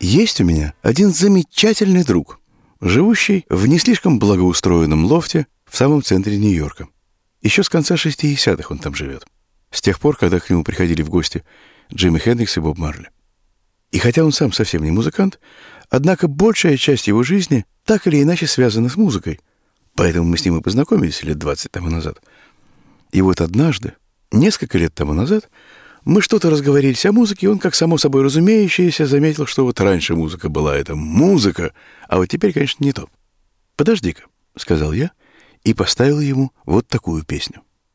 Есть у меня один замечательный друг, живущий в не слишком благоустроенном лофте в самом центре Нью-Йорка. Еще с конца 60-х он там живет. С тех пор, когда к нему приходили в гости Джимми Хендрикс и Боб Марли. И хотя он сам совсем не музыкант, однако большая часть его жизни так или иначе связана с музыкой. Поэтому мы с ним и познакомились лет 20 тому назад. И вот однажды, несколько лет тому назад, мы что-то разговорились о музыке, и он, как само собой разумеющееся, заметил, что вот раньше музыка была это музыка, а вот теперь, конечно, не то. «Подожди-ка», — сказал я, и поставил ему вот такую песню.